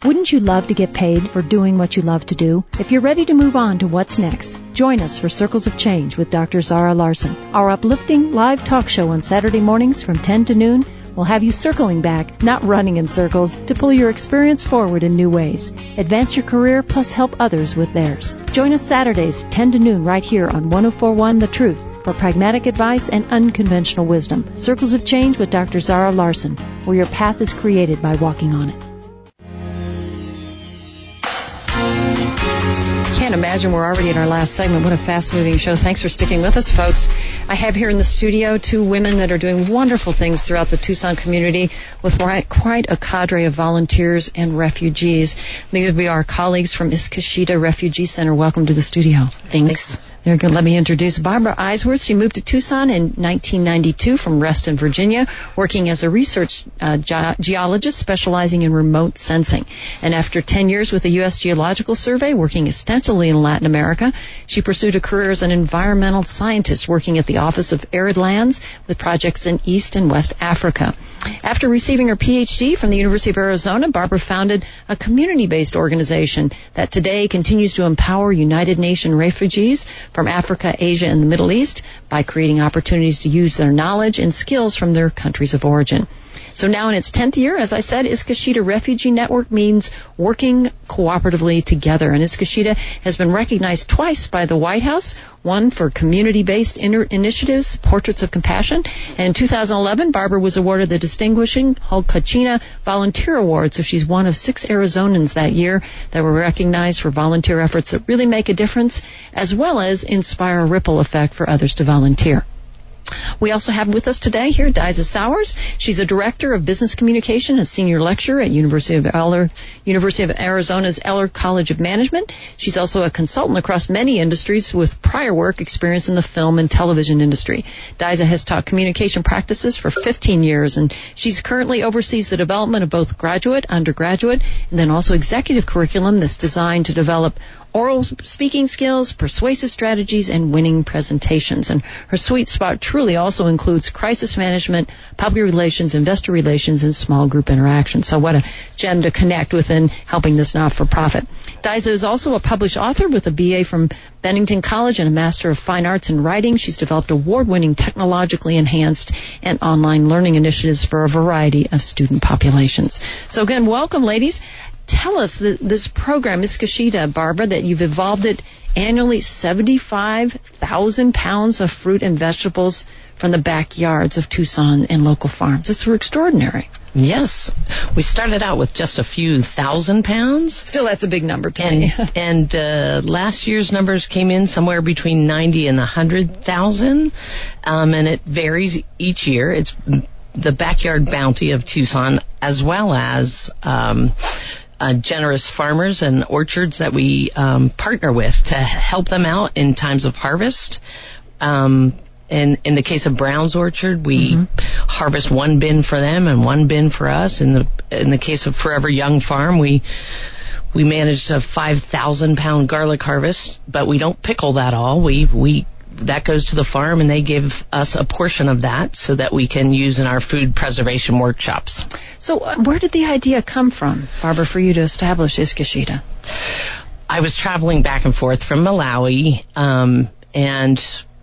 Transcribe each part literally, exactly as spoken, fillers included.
Wouldn't you love to get paid for doing what you love to do? If you're ready to move on to what's next, join us for Circles of Change with Doctor Zara Larson. Our uplifting live talk show on Saturday mornings from ten to noon will have you circling back, not running in circles, to pull your experience forward in new ways. Advance your career plus help others with theirs. Join us Saturdays, ten to noon, right here on one oh four point one The Truth for pragmatic advice and unconventional wisdom. Circles of Change with Doctor Zara Larson, where your path is created by walking on it. Can't imagine we're already in our last segment. What a fast-moving show. Thanks for sticking with us, folks. I have here in the studio two women that are doing wonderful things throughout the Tucson community with quite a cadre of volunteers and refugees. These will be our colleagues from Iskashita Refugee Center. Welcome to the studio. Thanks. Very good. Let me introduce Barbara Eisworth. She moved to Tucson in nineteen ninety-two from Reston, Virginia, working as a research uh, ge- geologist specializing in remote sensing. And after ten years with the U S Geological Survey, working extensively in Latin America, she pursued a career as an environmental scientist working at the Office of Arid Lands with projects in East and West Africa. After receiving her P H D from the University of Arizona, Barbara founded a community-based organization that today continues to empower United Nations refugees from Africa, Asia, and the Middle East by creating opportunities to use their knowledge and skills from their countries of origin. So now in its tenth year, as I said, Iskashita Refugee Network means working cooperatively together. And Iskashita has been recognized twice by the White House, one for community-based inter- initiatives, Portraits of Compassion. And in two thousand eleven, Barbara was awarded the Distinguishing Holkachina Volunteer Award. So she's one of six Arizonans that year that were recognized for volunteer efforts that really make a difference, as well as inspire a ripple effect for others to volunteer. We also have with us today here Diza Sowers. She's a director of business communication and senior lecturer at University of Eller, University of Arizona's Eller College of Management. She's also a consultant across many industries with prior work experience in the film and television industry. Diza has taught communication practices for fifteen years, and she's currently oversees the development of both graduate, undergraduate, and then also executive curriculum that's designed to develop oral speaking skills, persuasive strategies, and winning presentations. And her sweet spot truly also includes crisis management, public relations, investor relations, and small group interaction. So what a gem to connect with in helping this not-for-profit. Diza is also a published author with a B A from Bennington College and a Master of Fine Arts in Writing. She's developed award-winning technologically enhanced and online learning initiatives for a variety of student populations. So again, welcome, ladies. Tell us the, this program, Iskashita, Barbara, that you've evolved it annually seventy-five thousand pounds of fruit and vegetables from the backyards of Tucson and local farms. It's extraordinary. Yes. We started out with just a few thousand pounds. Still, that's a big number to and, me. and uh, last year's numbers came in somewhere between ninety and one hundred thousand, um, and it varies each year. It's the Backyard Bounty of Tucson, as well as Um, Uh, generous farmers and orchards that we um, partner with to help them out in times of harvest. Um, in, in the case of Brown's Orchard, we mm-hmm. harvest one bin for them and one bin for us. In the in the case of Forever Young Farm, we we managed a five thousand pound garlic harvest, but we don't pickle that all. We we that goes to the farm, and they give us a portion of that so that we can use in our food preservation workshops. So uh, where did the idea come from, Barbara, for you to establish Iskashita? I was traveling back and forth from Malawi, um, and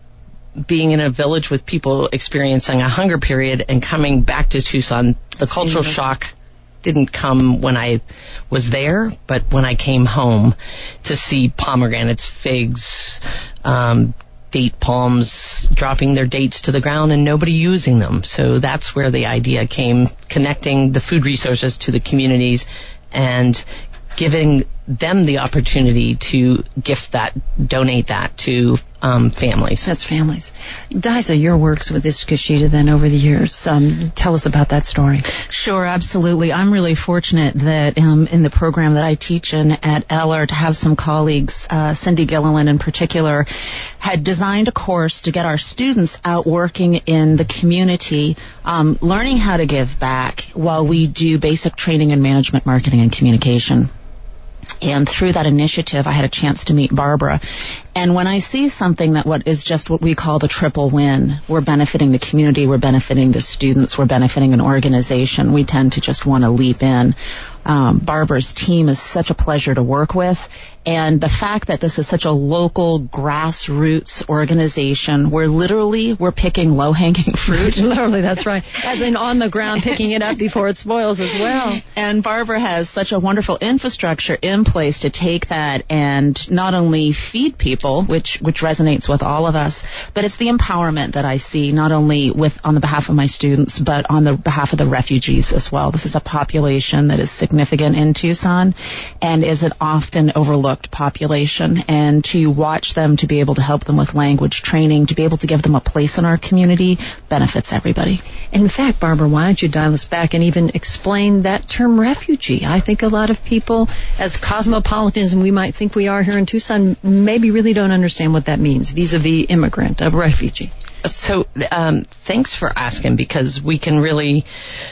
being in a village with people experiencing a hunger period and coming back to Tucson. The cultural shock didn't come when I was there, but when I came home to see pomegranates, figs, um, date palms dropping their dates to the ground and nobody using them. So that's where the idea came, connecting the food resources to the communities and giving them the opportunity to gift that, donate that to um, families. That's families. Diza, your works with Iskashita then over the years. Um, tell us about that story. Sure, absolutely. I'm really fortunate that um, in the program that I teach in at Eller to have some colleagues, uh, Cindy Gilliland in particular, had designed a course to get our students out working in the community, um, learning how to give back while we do basic training in management, marketing, and communication. And through that initiative, I had a chance to meet Barbara. And when I see something that what is just what we call the triple win, we're benefiting the community, we're benefiting the students, we're benefiting an organization, we tend to just want to leap in. Um, Barbara's team is such a pleasure to work with. And the fact that this is such a local grassroots organization where literally we're picking low-hanging fruit. Literally, that's right. As in on the ground, picking it up before it spoils as well. And Barbara has such a wonderful infrastructure in place to take that and not only feed people, which which resonates with all of us, but it's the empowerment that I see not only with on the behalf of my students, but on the behalf of the refugees as well. This is a population that is significant in Tucson and is an often overlooked population, and to watch them, to be able to help them with language training, to be able to give them a place in our community benefits everybody. In fact, Barbara, why don't you dial us back and even explain that term refugee? I think a lot of people, as cosmopolitans, and we might think we are here in Tucson, maybe really don't understand what that means vis-a-vis immigrant, a refugee. So um, thanks for asking, because we can really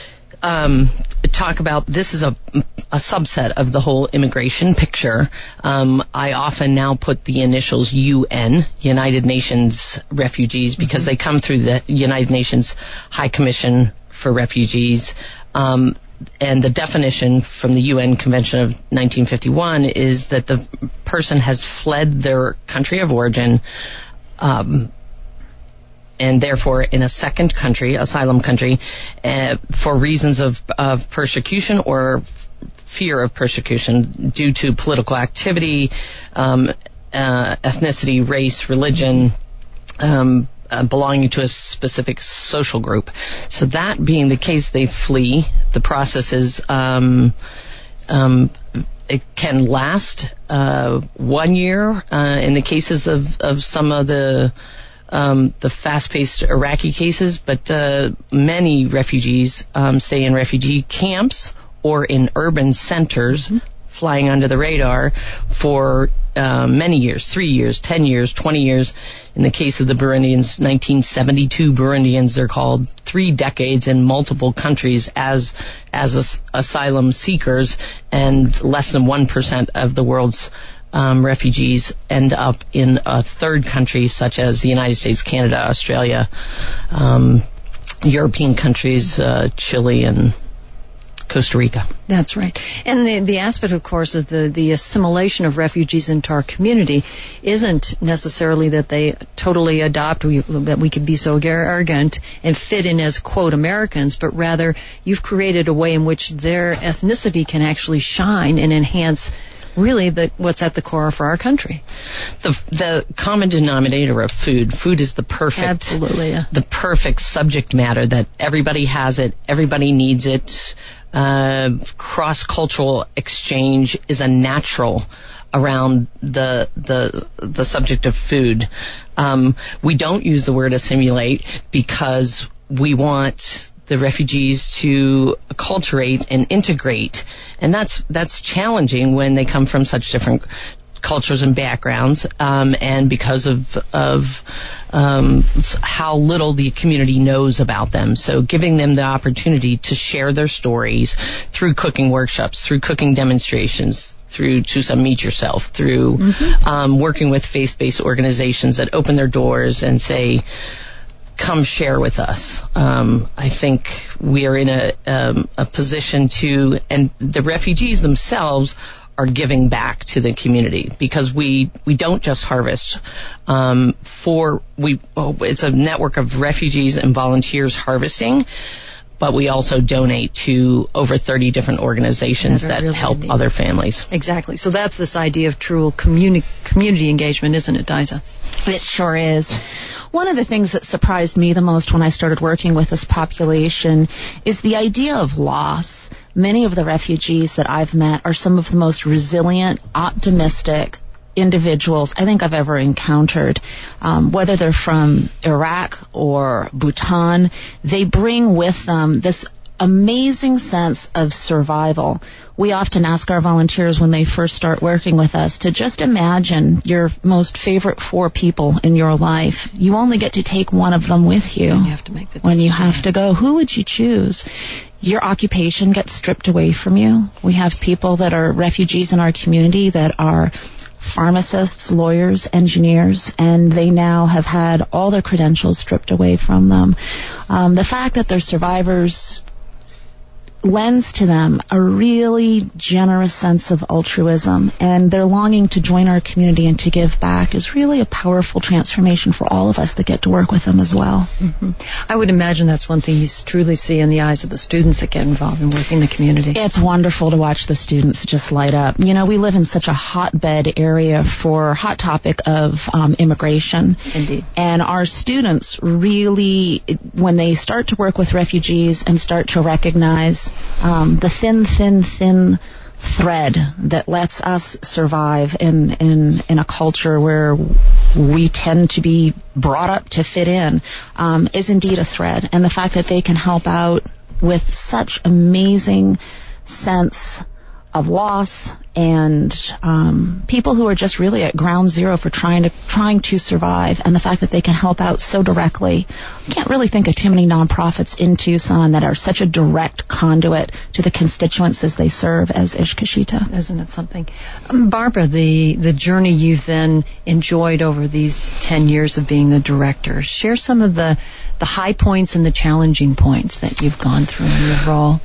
um, talk about this is a a subset of the whole immigration picture. Um, I often now put the initials U N, United Nations Refugees, because mm-hmm. they come through the United Nations High Commission for Refugees. Um, and the definition from the U N Convention of nineteen fifty-one is that the person has fled their country of origin, um, and therefore in a second country, asylum country, uh, for reasons of, of persecution or fear of persecution due to political activity, um, uh, ethnicity, race, religion, um, uh, belonging to a specific social group. So that being the case, they flee. The process is, um, um, it can last uh, one year uh, in the cases of, of some of the Um, the fast-paced Iraqi cases, but uh, many refugees um, stay in refugee camps or in urban centers, mm-hmm. flying under the radar for uh, many years, three years, ten years, twenty years. In the case of the Burundians, nineteen seventy-two Burundians, they're called, three decades in multiple countries as as as- asylum seekers, and less than one percent of the world's Um, refugees end up in a third country, such as the United States, Canada, Australia, um, European countries, uh, Chile, and Costa Rica. That's right. And the, the aspect, of course, of the, the assimilation of refugees into our community isn't necessarily that they totally adopt, we, that we could be so arrogant and fit in as, quote, Americans, but rather you've created a way in which their ethnicity can actually shine and enhance really the, what's at the core for our country. The the common denominator of food. Food is the perfect, absolutely, yeah. the perfect subject matter that everybody has it, everybody needs it. Uh, cross-cultural exchange is a natural around the the the subject of food. Um, we don't use the word assimilate because we want the refugees to acculturate and integrate, and that's that's challenging when they come from such different cultures and backgrounds, um, and because of of um, how little the community knows about them. So giving them the opportunity to share their stories through cooking workshops, through cooking demonstrations, through Tucson Meet Yourself, through mm-hmm. um, working with faith-based organizations that open their doors and say, come share with us. Um, I think we are in a, um, a position to, and the refugees themselves are giving back to the community, because we, we don't just harvest. Um, for we, oh, it's a network of refugees and volunteers harvesting, but we also donate to over thirty different organizations that, that really help neat. Other families. Exactly. So that's this idea of true communi- community engagement, isn't it, Diza? It sure is. One of the things that surprised me the most when I started working with this population is the idea of loss. Many of the refugees that I've met are some of the most resilient, optimistic individuals I think I've ever encountered. Um, whether they're from Iraq or Bhutan, they bring with them this amazing sense of survival. We often ask our volunteers when they first start working with us to just imagine your most favorite four people in your life. You only get to take one of them with you, you have to make the when you have to go. Who would you choose? Your occupation gets stripped away from you. We have people that are refugees in our community that are pharmacists, lawyers, engineers, and they now have had all their credentials stripped away from them. Um, the fact that they're survivors lends to them a really generous sense of altruism, and their longing to join our community and to give back is really a powerful transformation for all of us that get to work with them as well. Mm-hmm. I would imagine that's one thing you truly see in the eyes of the students that get involved in working in the community. It's wonderful to watch the students just light up. You know, we live in such a hotbed area for hot topic of um, immigration. Indeed. And our students really, when they start to work with refugees and start to recognize Um, the thin, thin, thin thread that lets us survive in, in, in a culture where we tend to be brought up to fit in, um, is indeed a thread. And the fact that they can help out with such amazing sense of loss and um, people who are just really at ground zero for trying to trying to survive, and the fact that they can help out so directly. I can't really think of too many nonprofits in Tucson that are such a direct conduit to the constituents as they serve as Ishkashita. Isn't it something? Um, Barbara, the, the journey you've then enjoyed over these ten years of being the director, share some of the, the high points and the challenging points that you've gone through in your role.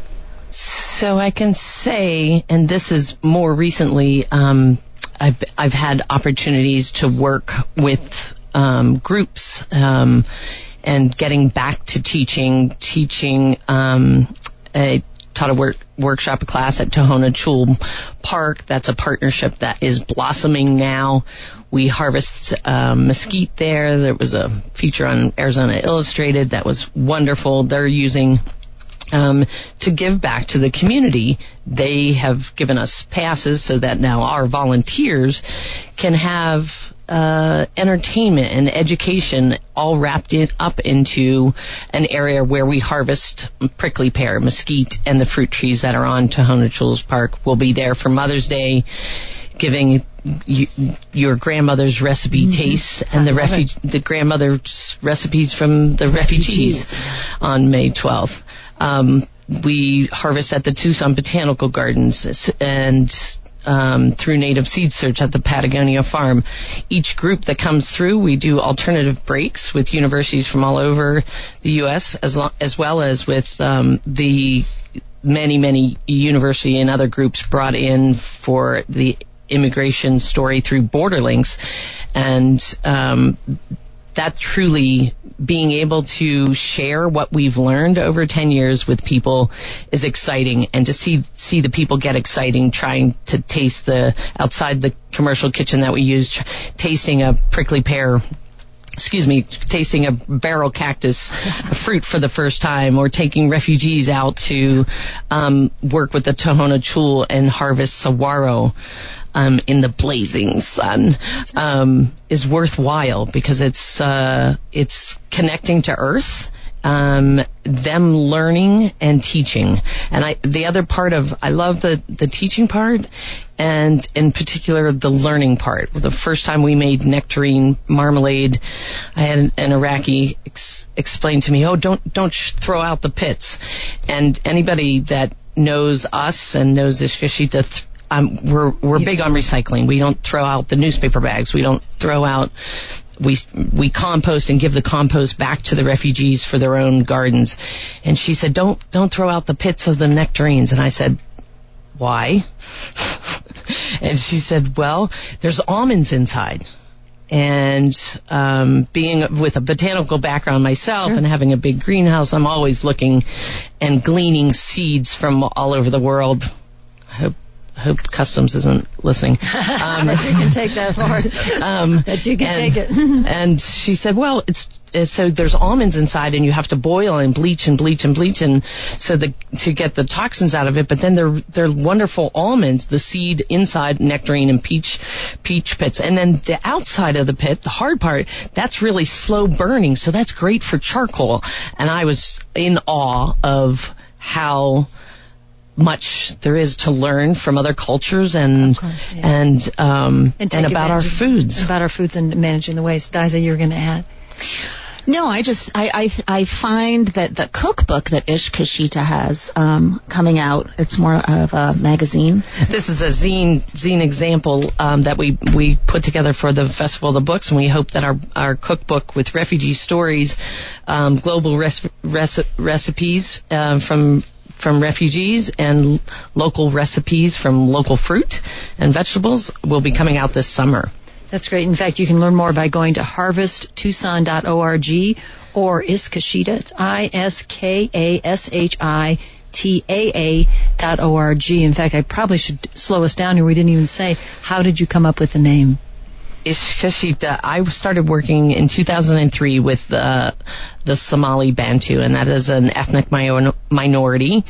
So I can say, and this is more recently, um, I've I've had opportunities to work with um, groups um, and getting back to teaching. Teaching, um, I taught a work, workshop class at Tohono Chul Park. That's a partnership that is blossoming now. We harvest um, mesquite there. There was a feature on Arizona Illustrated that was wonderful. They're using Um, to give back to the community. They have given us passes so that now our volunteers can have uh, entertainment and education all wrapped in, up into an area where we harvest prickly pear, mesquite, and the fruit trees that are on Tohono Chul Park. We'll be there for Mother's Day, giving you, your grandmother's recipe mm-hmm. tastes and the refu- the grandmother's recipes from the refugees, refugees on May twelfth. Um, we harvest at the Tucson Botanical Gardens and um, through Native Seed Search at the Patagonia Farm. Each group that comes through, we do alternative breaks with universities from all over the U S as, lo- as well as with um, the many, many university and other groups brought in for the immigration story through Borderlinks. And um, that truly, being able to share what we've learned over ten years with people is exciting, and to see see the people get exciting trying to taste the outside the commercial kitchen that we use, tr- tasting a prickly pear, excuse me, tasting a barrel cactus fruit for the first time, or taking refugees out to um, work with the Tohono Chul and harvest saguaro Um, in the blazing sun, um, is worthwhile because it's uh, it's connecting to Earth, um, them learning and teaching. And I, the other part of, I love the, the teaching part, and in particular the learning part. The first time we made nectarine marmalade, I had an, an Iraqi ex- explain to me, "Oh, don't don't sh- throw out the pits." And anybody that knows us and knows Ishkashita. Th- Um, we're we're big on recycling. We don't throw out the newspaper bags. We don't throw out. We we compost and give the compost back to the refugees for their own gardens. And she said, "Don't don't throw out the pits of the nectarines." And I said, "Why?" And she said, "Well, there's almonds inside." And um, being with a botanical background myself, sure, and having a big greenhouse, I'm always looking and gleaning seeds from all over the world. I hope hope Customs isn't listening. Um, that you can take that far. Um, that you can and, take it. And she said, well, it's, it's so there's almonds inside, and you have to boil and bleach and bleach and bleach, and so the to get the toxins out of it. But then they're they're wonderful almonds. The seed inside, nectarine and peach peach pits, and then the outside of the pit, the hard part, that's really slow burning. So that's great for charcoal. And I was in awe of how much there is to learn from other cultures, and course, yeah. and um and, and about our foods, about our foods and managing the waste. Diza, you're going to add. No, I just I I, I find that the cookbook that Ishkashita has um, coming out, it's more of a magazine. This is a zine zine example um, that we we put together for the Festival of the Books, and we hope that our our cookbook with refugee stories, um, global res- res- recipes uh, from from refugees and local recipes from local fruit and vegetables will be coming out this summer. That's great. In fact, you can learn more by going to harvest tucson dot org or Iskashita. It's I S K A S H I T A A dot O R G. In fact, I probably should slow us down here. We didn't even say, how did you come up with the name? Ishkashita, I started working in two thousand three with uh, the Somali Bantu, and that is an ethnic mi- minority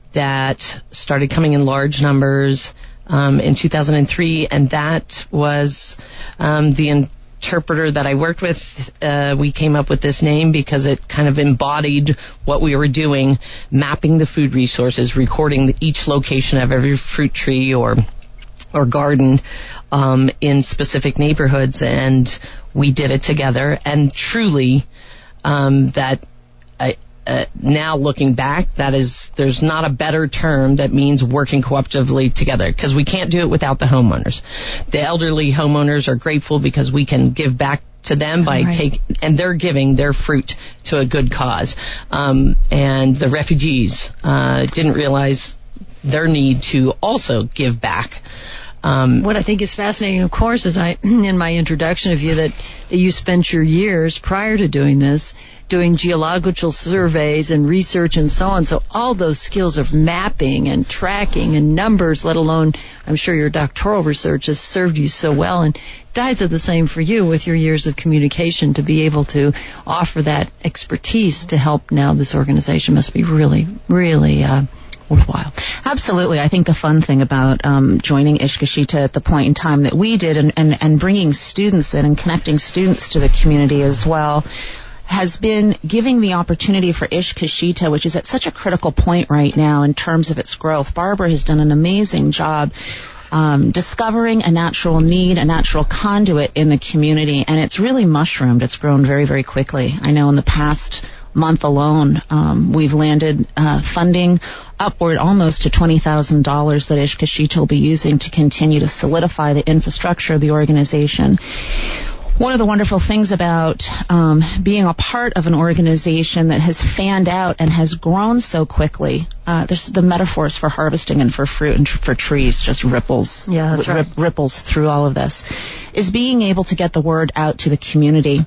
that started coming in large numbers um, in two thousand three, and that was um, the interpreter that I worked with. Uh, we came up with this name because it kind of embodied what we were doing, mapping the food resources, recording the, each location of every fruit tree or or garden um, in specific neighborhoods, and we did it together. And truly, um, that I, uh, now looking back, that is, there's not a better term that means working cooperatively together, because we can't do it without the homeowners. The elderly homeowners are grateful because we can give back to them by right. take, and they're giving their fruit to a good cause. Um, and the refugees uh, didn't realize their need to also give back. Um, what I think is fascinating, of course, is I, in my introduction of you, that, that you spent your years prior to doing this doing geological surveys and research and so on. So all those skills of mapping and tracking and numbers, let alone, I'm sure your doctoral research has served you so well. And Dies are the same for you with your years of communication to be able to offer that expertise to help now this organization must be really, really uh, worthwhile. Absolutely. I think the fun thing about um, joining Ishkashita at the point in time that we did and, and, and bringing students in and connecting students to the community as well has been giving the opportunity for Ishkashita, which is at such a critical point right now in terms of its growth. Barbara has done an amazing job um, discovering a natural need, a natural conduit in the community, and it's really mushroomed. It's grown very, very quickly. I know in the past month alone, um, we've landed uh, funding upward almost to twenty thousand dollars that Ishkashita will be using to continue to solidify the infrastructure of the organization. One of the wonderful things about um, being a part of an organization that has fanned out and has grown so quickly, uh, there's the metaphors for harvesting and for fruit and tr- for trees just ripples, yeah, that's right. rip, ripples through all of this, is being able to get the word out to the community.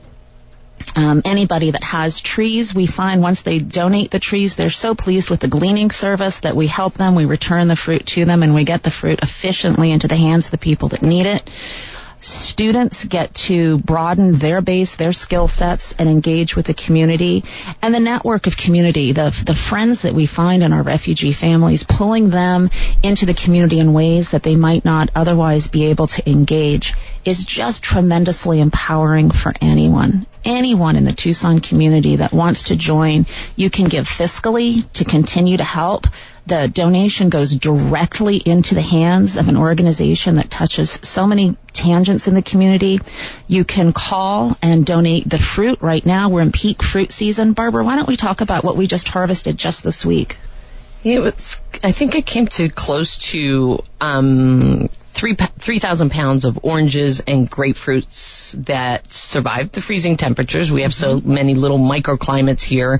Um, anybody that has trees, we find once they donate the trees, they're so pleased with the gleaning service that we help them, we return the fruit to them, and we get the fruit efficiently into the hands of the people that need it. Students get to broaden their base, their skill sets, and engage with the community. And the network of community, the the friends that we find in our refugee families, pulling them into the community in ways that they might not otherwise be able to engage, is just tremendously empowering for anyone. Anyone in the Tucson community that wants to join, you can give fiscally to continue to help. The donation goes directly into the hands of an organization that touches so many tangents in the community. You can call and donate the fruit. Right now, we're in peak fruit season. Barbara, why don't we talk about what we just harvested just this week? It was, I think it came to close to um, three three thousand pounds of oranges and grapefruits that survived the freezing temperatures. We have so many little microclimates here.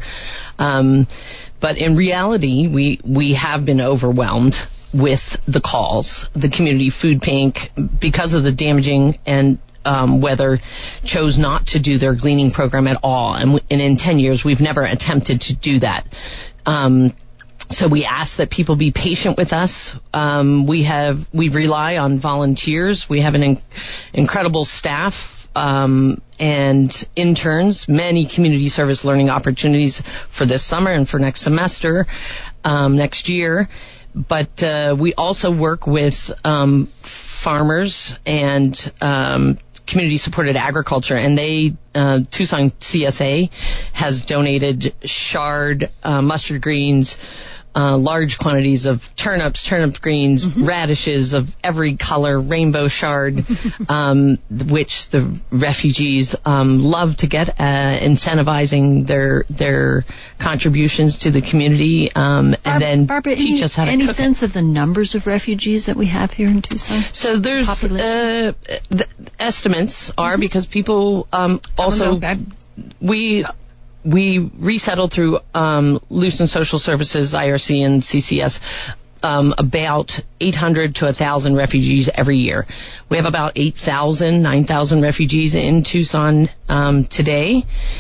Um, But in reality, we, we have been overwhelmed with the calls. The Community Food Bank, because of the damaging and um, weather, chose not to do their gleaning program at all. And, w- and in ten years, we've never attempted to do that. Um, so we ask that people be patient with us. Um, we have we rely on volunteers. We have an in- incredible staff. Um, and interns, many community service learning opportunities for this summer and for next semester, um, next year. But uh, we also work with um, farmers and um, community-supported agriculture, and they, uh, Tucson C S A has donated chard, uh, mustard greens, uh, large quantities of turnips, turnip greens, mm-hmm. radishes of every color, rainbow chard, um, which the refugees um, love to get, uh, incentivizing their their contributions to the community, um, and Barb, then Barbara, teach any, us how to any cook sense it. of the numbers of refugees that we have here in Tucson? So there's uh, the estimates are mm-hmm. because people um, also we. We resettled through um, Lucent Social Services, I R C, and C C S um, about eight hundred to one thousand refugees every year. We have about eight thousand, nine thousand refugees in Tucson um, today,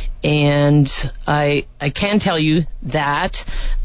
and I I can tell you that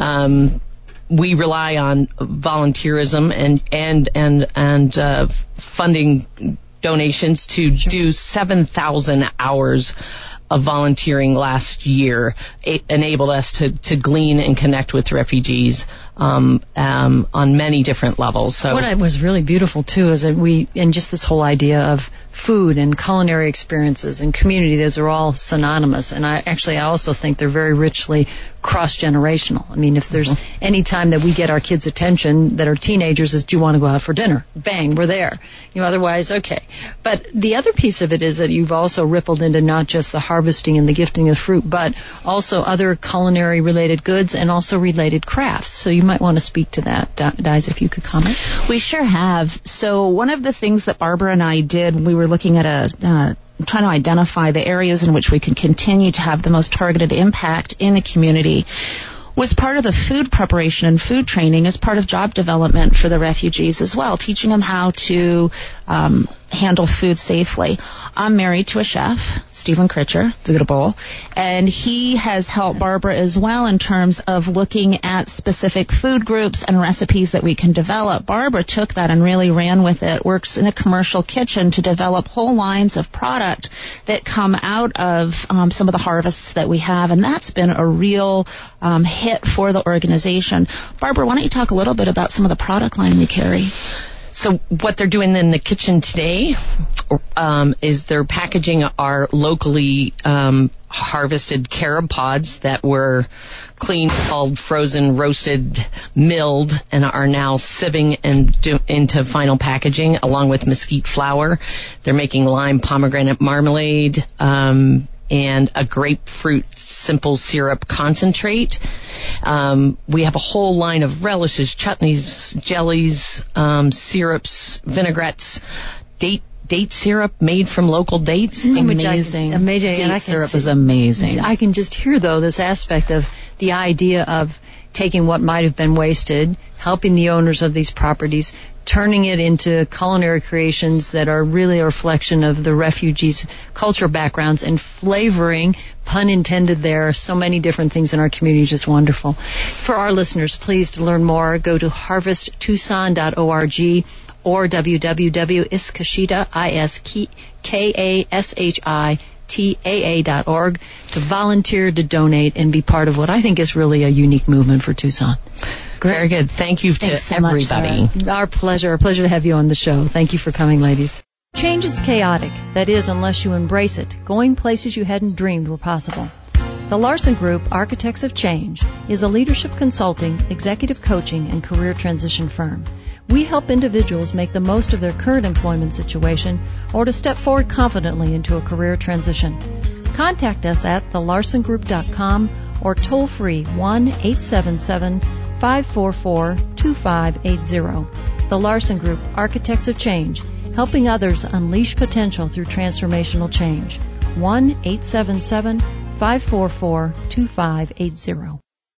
um, we rely on volunteerism and and and and uh, funding donations to sure. do seven thousand hours of volunteering last year. It enabled us to, to glean and connect with refugees um, um, on many different levels. So what was really beautiful too is that we, and just this whole idea of food and culinary experiences and community, those are all synonymous. And I actually I also think they're very richly cross-generational. I mean, if there's mm-hmm. any time that we get our kids' attention that are teenagers is, do you want to go out for dinner? Bang, we're there. You know, otherwise, okay. But the other piece of it is that you've also rippled into not just the harvesting and the gifting of fruit, but also other culinary-related goods and also related crafts. So you might want to speak to that, Diza, if you could comment. We sure have. So one of the things that Barbara and I did, we were looking at a uh, trying to identify the areas in which we can continue to have the most targeted impact in the community, was part of the food preparation and food training as part of job development for the refugees as well, teaching them how to um, handle food safely. I'm married to a chef, Stephen Critcher, Buddha Bowl, and he has helped Barbara as well in terms of looking at specific food groups and recipes that we can develop. Barbara took that and really ran with it, works in a commercial kitchen to develop whole lines of product that come out of um, some of the harvests that we have, and that's been a real um, hit for the organization. Barbara, why don't you talk a little bit about some of the product line we carry? So what they're doing in the kitchen today um, is they're packaging our locally um, harvested carob pods that were cleaned, culled, frozen, roasted, milled, and are now sieving and do, into final packaging along with mesquite flour. They're making lime pomegranate marmalade um, and a grapefruit simple syrup concentrate. Um, we have a whole line of relishes, chutneys, jellies, um, syrups, vinaigrettes, date date syrup made from local dates. Amazing. Amazing. Date and I syrup see, is amazing. I can just hear, though, this aspect of the idea of taking what might have been wasted, helping the owners of these properties, turning it into culinary creations that are really a reflection of the refugees' cultural backgrounds and flavoring, pun intended there, so many different things in our community, just wonderful. For our listeners, please, to learn more, go to harvest tucson dot org or w w w dot iskashita, I S K A S H I T A A dot org to volunteer, to donate, and be part of what I think is really a unique movement for Tucson. Great. Very good. Thank you to so everybody. Much, our pleasure. Our pleasure to have you on the show. Thank you for coming, ladies. Change is chaotic. That is, unless you embrace it, going places you hadn't dreamed were possible. The Larson Group, Architects of Change, is a leadership consulting, executive coaching, and career transition firm. We help individuals make the most of their current employment situation or to step forward confidently into a career transition. Contact us at the larson group dot com or toll free one eight seven seven, five four four, two five eight zero. The Larson Group, Architects of Change, helping others unleash potential through transformational change. one eight seven seven, five four four, two five eight zero.